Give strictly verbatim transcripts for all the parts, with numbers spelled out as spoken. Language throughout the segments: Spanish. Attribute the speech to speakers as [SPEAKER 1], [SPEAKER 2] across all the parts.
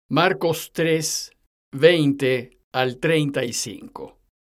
[SPEAKER 1] Marcos tres, veinte al treinta y cinco.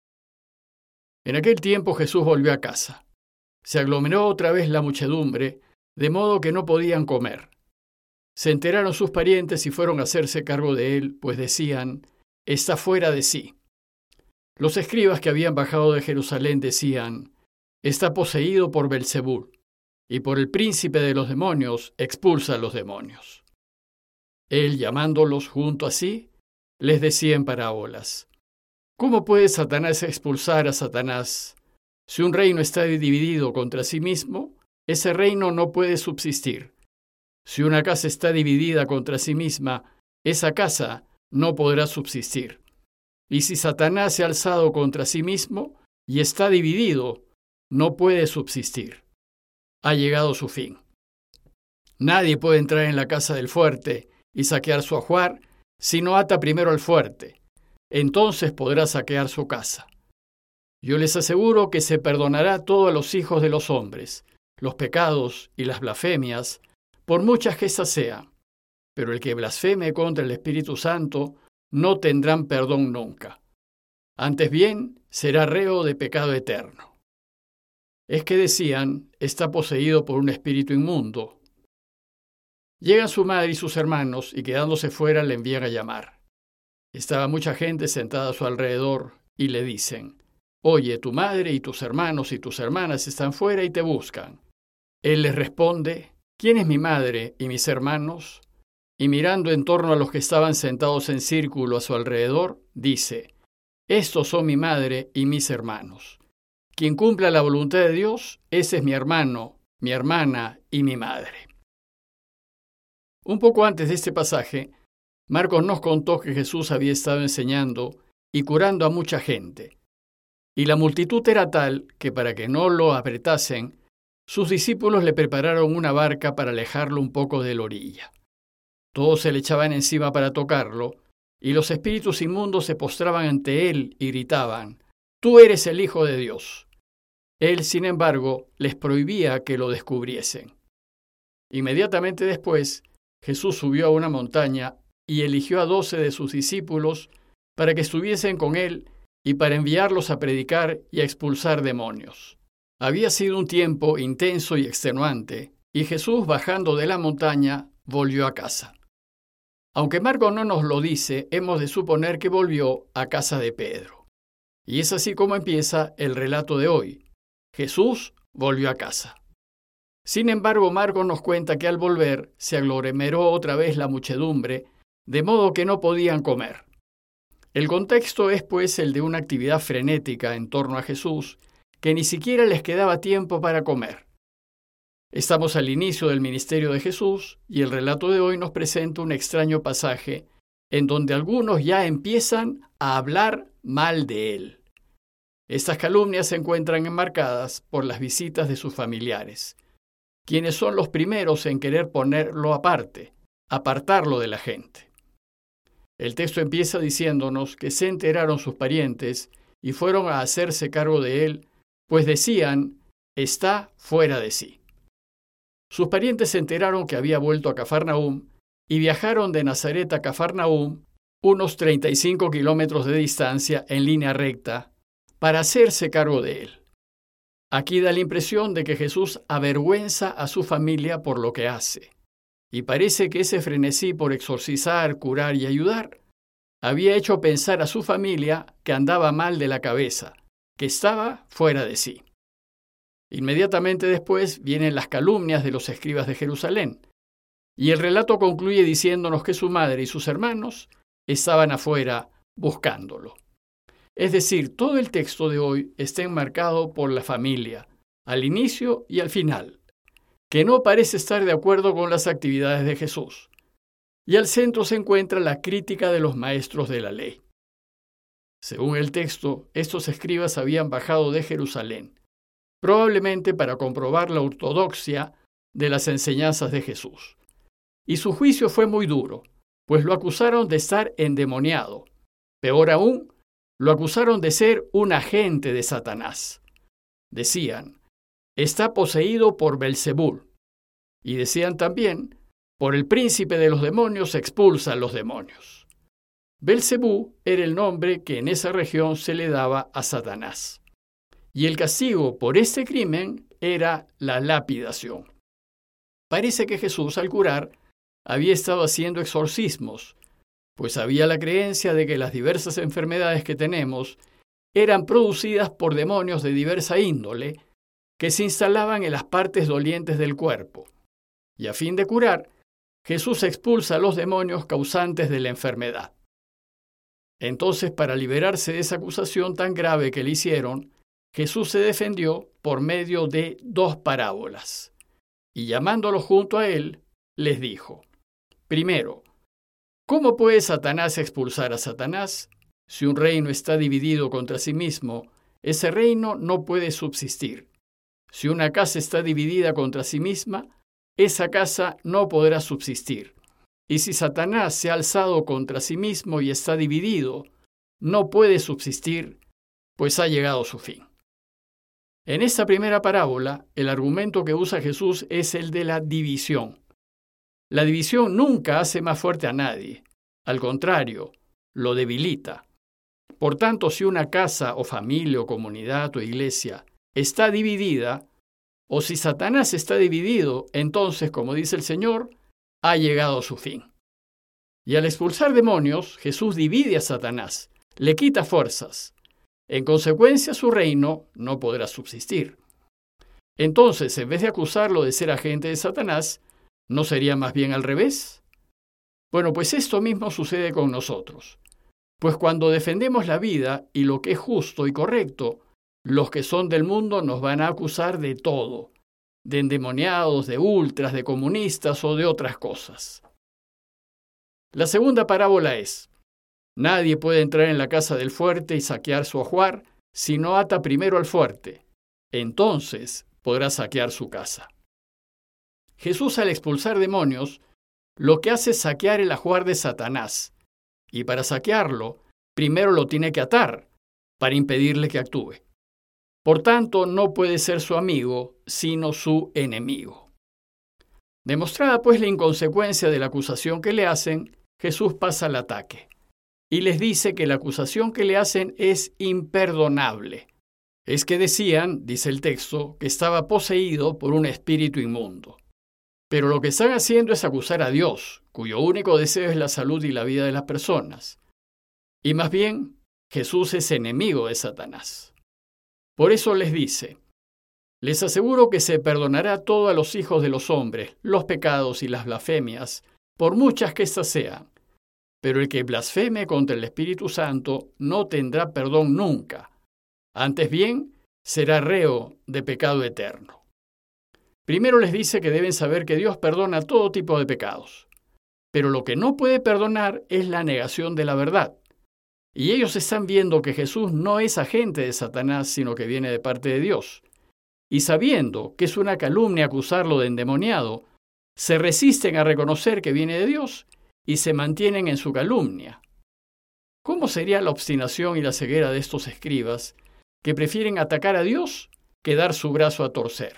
[SPEAKER 1] En aquel tiempo Jesús volvió a casa. Se aglomeró otra vez la muchedumbre, de modo que no podían comer. Se enteraron sus parientes y fueron a hacerse cargo de él, pues decían, está fuera de sí. Los escribas que habían bajado de Jerusalén decían, está poseído por Belzebul, y por el príncipe de los demonios expulsa a los demonios. Él, llamándolos junto a sí, les decía en parábolas, ¿cómo puede Satanás expulsar a Satanás? Si un reino está dividido contra sí mismo, ese reino no puede subsistir. Si una casa está dividida contra sí misma, esa casa no podrá subsistir. Y si Satanás se ha alzado contra sí mismo y está dividido, no puede subsistir. Ha llegado su fin. Nadie puede entrar en la casa del fuerte y saquear su ajuar si no ata primero al fuerte. Entonces podrá saquear su casa. Yo les aseguro que se perdonará todo a los hijos de los hombres, los pecados y las blasfemias, por muchas que éstas sean. Pero el que blasfeme contra el Espíritu Santo no tendrán perdón nunca. Antes bien, será reo de pecado eterno. Es que decían, está poseído por un espíritu inmundo. Llegan su madre y sus hermanos, y quedándose fuera le envían a llamar. Estaba mucha gente sentada a su alrededor, y le dicen, oye, tu madre y tus hermanos y tus hermanas están fuera y te buscan. Él les responde, ¿quién es mi madre y mis hermanos? Y mirando en torno a los que estaban sentados en círculo a su alrededor, dice, estos son mi madre y mis hermanos. Quien cumpla la voluntad de Dios, ese es mi hermano, mi hermana y mi madre. Un poco antes de este pasaje, Marcos nos contó que Jesús había estado enseñando y curando a mucha gente. Y la multitud era tal que para que no lo apretasen, sus discípulos le prepararon una barca para alejarlo un poco de la orilla. Todos se le echaban encima para tocarlo, y los espíritus inmundos se postraban ante él y gritaban, «Tú eres el Hijo de Dios». Él, sin embargo, les prohibía que lo descubriesen. Inmediatamente después, Jesús subió a una montaña y eligió a doce de sus discípulos para que estuviesen con él y para enviarlos a predicar y a expulsar demonios. Había sido un tiempo intenso y extenuante, y Jesús, bajando de la montaña, volvió a casa. Aunque Marcos no nos lo dice, hemos de suponer que volvió a casa de Pedro. Y es así como empieza el relato de hoy. Jesús volvió a casa. Sin embargo, Marcos nos cuenta que al volver se aglomeró otra vez la muchedumbre, de modo que no podían comer. El contexto es pues el de una actividad frenética en torno a Jesús, que ni siquiera les quedaba tiempo para comer. Estamos al inicio del ministerio de Jesús y el relato de hoy nos presenta un extraño pasaje en donde algunos ya empiezan a hablar mal de él. Estas calumnias se encuentran enmarcadas por las visitas de sus familiares, quienes son los primeros en querer ponerlo aparte, apartarlo de la gente. El texto empieza diciéndonos que se enteraron sus parientes y fueron a hacerse cargo de él, pues decían, está fuera de sí. Sus parientes se enteraron que había vuelto a Cafarnaúm y viajaron de Nazaret a Cafarnaúm, unos treinta y cinco kilómetros de distancia en línea recta, para hacerse cargo de él. Aquí da la impresión de que Jesús avergüenza a su familia por lo que hace, y parece que ese frenesí por exorcizar, curar y ayudar había hecho pensar a su familia que andaba mal de la cabeza, que estaba fuera de sí. Inmediatamente después vienen las calumnias de los escribas de Jerusalén, y el relato concluye diciéndonos que su madre y sus hermanos estaban afuera buscándolo. Es decir, todo el texto de hoy está enmarcado por la familia, al inicio y al final, que no parece estar de acuerdo con las actividades de Jesús. Y al centro se encuentra la crítica de los maestros de la ley. Según el texto, estos escribas habían bajado de Jerusalén, probablemente para comprobar la ortodoxia de las enseñanzas de Jesús. Y su juicio fue muy duro, pues lo acusaron de estar endemoniado. Peor aún, lo acusaron de ser un agente de Satanás. Decían, está poseído por Belzebul. Y decían también, Por el príncipe de los demonios expulsa a los demonios. Belcebú era el nombre que en esa región se le daba a Satanás. Y el castigo por este crimen era la lapidación. Parece que Jesús, al curar, había estado haciendo exorcismos, pues había la creencia de que las diversas enfermedades que tenemos eran producidas por demonios de diversa índole que se instalaban en las partes dolientes del cuerpo. Y a fin de curar, Jesús expulsa a los demonios causantes de la enfermedad. Entonces, para liberarse de esa acusación tan grave que le hicieron, Jesús se defendió por medio de dos parábolas. Y llamándolos junto a él, les dijo: primero, ¿cómo puede Satanás expulsar a Satanás? Si un reino está dividido contra sí mismo, ese reino no puede subsistir. Si una casa está dividida contra sí misma, esa casa no podrá subsistir. Y si Satanás se ha alzado contra sí mismo y está dividido, no puede subsistir, pues ha llegado su fin. En esta primera parábola, el argumento que usa Jesús es el de la división. La división nunca hace más fuerte a nadie. Al contrario, lo debilita. Por tanto, si una casa o familia o comunidad o iglesia está dividida, o si Satanás está dividido, entonces, como dice el Señor, ha llegado su fin. Y al expulsar demonios, Jesús divide a Satanás, le quita fuerzas. En consecuencia, su reino no podrá subsistir. Entonces, en vez de acusarlo de ser agente de Satanás, ¿no sería más bien al revés? Bueno, pues esto mismo sucede con nosotros. Pues cuando defendemos la vida y lo que es justo y correcto, los que son del mundo nos van a acusar de todo, de endemoniados, de ultras, de comunistas o de otras cosas. La segunda parábola es: nadie puede entrar en la casa del fuerte y saquear su ajuar si no ata primero al fuerte. Entonces podrá saquear su casa. Jesús, al expulsar demonios, lo que hace es saquear el ajuar de Satanás. Y para saquearlo, primero lo tiene que atar, para impedirle que actúe. Por tanto, no puede ser su amigo, sino su enemigo. Demostrada pues la inconsecuencia de la acusación que le hacen, Jesús pasa al ataque. Y les dice que la acusación que le hacen es imperdonable. Es que decían, dice el texto, que estaba poseído por un espíritu inmundo. Pero lo que están haciendo es acusar a Dios, cuyo único deseo es la salud y la vida de las personas. Y más bien, Jesús es enemigo de Satanás. Por eso les dice: les aseguro que se perdonará todo a los hijos de los hombres, los pecados y las blasfemias, por muchas que éstas sean. Pero el que blasfeme contra el Espíritu Santo no tendrá perdón nunca. Antes bien, será reo de pecado eterno. Primero les dice que deben saber que Dios perdona todo tipo de pecados. Pero lo que no puede perdonar es la negación de la verdad. Y ellos están viendo que Jesús no es agente de Satanás, sino que viene de parte de Dios. Y sabiendo que es una calumnia acusarlo de endemoniado, se resisten a reconocer que viene de Dios y se mantienen en su calumnia. ¿Cómo sería la obstinación y la ceguera de estos escribas que prefieren atacar a Dios que dar su brazo a torcer?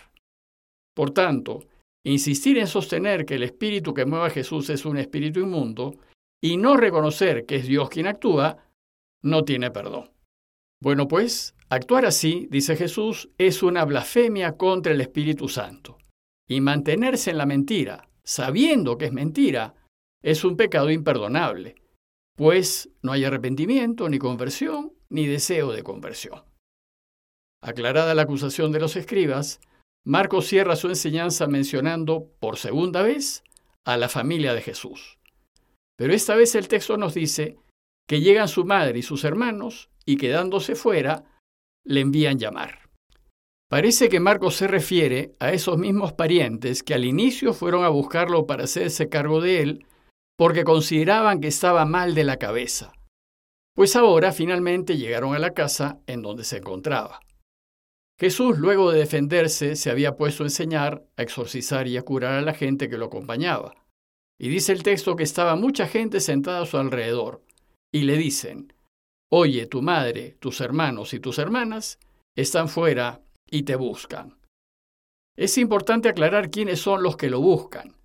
[SPEAKER 1] Por tanto, insistir en sostener que el espíritu que mueve a Jesús es un espíritu inmundo y no reconocer que es Dios quien actúa, no tiene perdón. Bueno, pues, actuar así, dice Jesús, es una blasfemia contra el Espíritu Santo. Y mantenerse en la mentira, sabiendo que es mentira, es un pecado imperdonable, pues no hay arrepentimiento, ni conversión, ni deseo de conversión. Aclarada la acusación de los escribas, Marcos cierra su enseñanza mencionando, por segunda vez, a la familia de Jesús. Pero esta vez el texto nos dice que llegan su madre y sus hermanos y, quedándose fuera, le envían llamar. Parece que Marcos se refiere a esos mismos parientes que al inicio fueron a buscarlo para hacerse cargo de él porque consideraban que estaba mal de la cabeza, pues ahora finalmente llegaron a la casa en donde se encontraba. Jesús, luego de defenderse, se había puesto a enseñar, a exorcizar y a curar a la gente que lo acompañaba. Y dice el texto que estaba mucha gente sentada a su alrededor, y le dicen: oye, tu madre, tus hermanos y tus hermanas están fuera y te buscan. Es importante aclarar quiénes son los que lo buscan.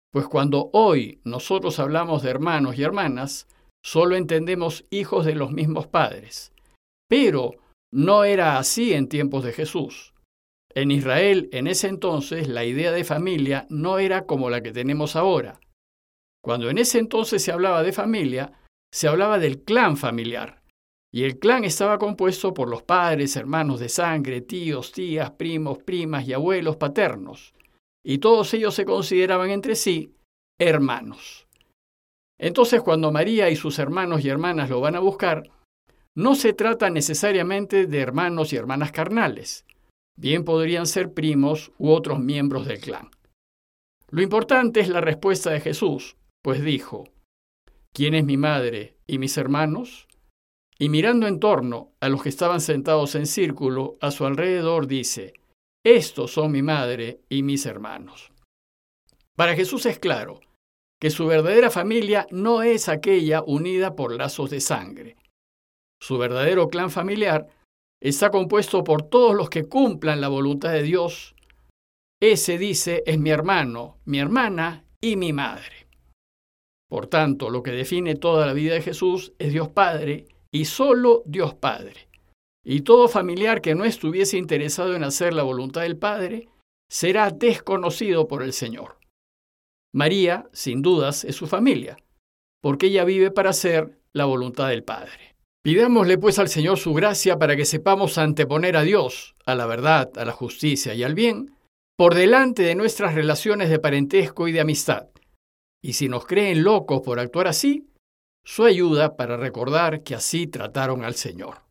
[SPEAKER 1] Pues cuando hoy nosotros hablamos de hermanos y hermanas, solo entendemos hijos de los mismos padres. Pero no era así en tiempos de Jesús. En Israel, en ese entonces, la idea de familia no era como la que tenemos ahora. Cuando en ese entonces se hablaba de familia, se hablaba del clan familiar. Y el clan estaba compuesto por los padres, hermanos de sangre, tíos, tías, primos, primas y abuelos paternos. Y todos ellos se consideraban entre sí hermanos. Entonces, cuando María y sus hermanos y hermanas lo van a buscar, no se trata necesariamente de hermanos y hermanas carnales. Bien podrían ser primos u otros miembros del clan. Lo importante es la respuesta de Jesús, pues dijo: ¿Quién es mi madre y mis hermanos? Y mirando en torno a los que estaban sentados en círculo a su alrededor, dice: Estos son mi madre y mis hermanos. Para Jesús es claro que su verdadera familia no es aquella unida por lazos de sangre. Su verdadero clan familiar está compuesto por todos los que cumplan la voluntad de Dios. Ese, dice, es mi hermano, mi hermana y mi madre. Por tanto, lo que define toda la vida de Jesús es Dios Padre y solo Dios Padre. Y todo familiar que no estuviese interesado en hacer la voluntad del Padre será desconocido por el Señor. María, sin dudas, es su familia, porque ella vive para hacer la voluntad del Padre. Pidámosle pues al Señor su gracia para que sepamos anteponer a Dios, a la verdad, a la justicia y al bien, por delante de nuestras relaciones de parentesco y de amistad. Y si nos creen locos por actuar así, su ayuda para recordar que así trataron al Señor.